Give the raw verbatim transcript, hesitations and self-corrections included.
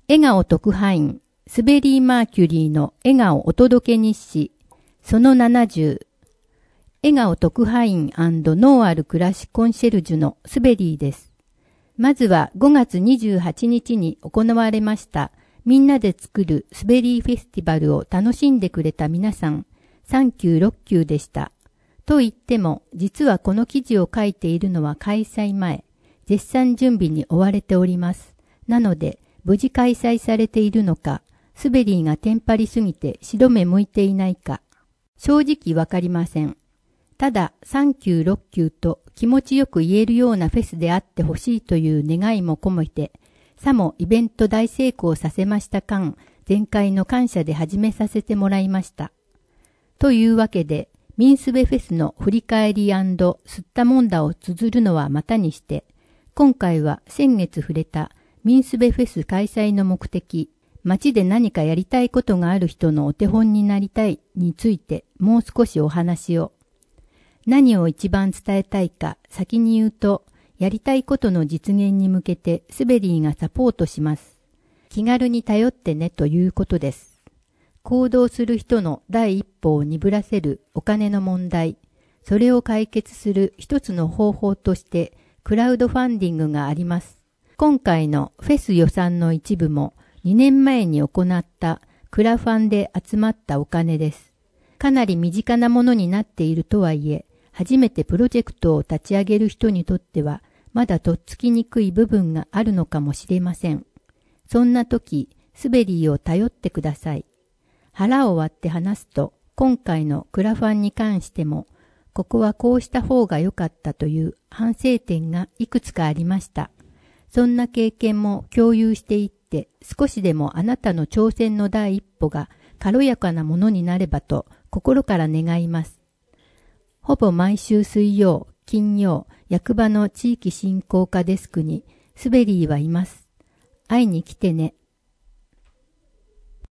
笑顔特派員、スベリー・マーキュリーの笑顔お届け日誌、そのななじゅう。笑顔特派員&ノーアル暮らしコンシェルジュのスベリーです。まずはごがつにじゅうはちにちに行われましたみんなで作るスベリーフェスティバルを楽しんでくれた皆さん、サンキューろっきゅうでした。と言っても、実はこの記事を書いているのは開催前、絶賛準備に追われております。なので、無事開催されているのか、スベリーがテンパりすぎて白目向いていないか、正直わかりません。ただ、サンキューろっきゅうと気持ちよく言えるようなフェスであってほしいという願いも込めて、さもイベント大成功させました間、前回の感謝で始めさせてもらいました。というわけで、ミンスベフェスの振り返り&吸ったもんだを綴るのはまたにして、今回は先月触れたミンスベフェス開催の目的、街で何かやりたいことがある人のお手本になりたいについてもう少しお話を。何を一番伝えたいか先に言うと、やりたいことの実現に向けてスベリーがサポートします。気軽に頼ってねということです。行動する人の第一歩を鈍らせるお金の問題、それを解決する一つの方法としてクラウドファンディングがあります。今回のフェス予算の一部もにねんまえに行ったクラファンで集まったお金です。かなり身近なものになっているとはいえ、初めてプロジェクトを立ち上げる人にとってはまだとっつきにくい部分があるのかもしれません。そんな時、スベリーを頼ってください。腹を割って話すと、今回のクラファンに関しても、ここはこうした方が良かったという反省点がいくつかありました。そんな経験も共有していって、少しでもあなたの挑戦の第一歩が軽やかなものになればと心から願います。ほぼ毎週水曜、金曜、役場の地域振興課デスクにスベリーはいます。会いに来てね。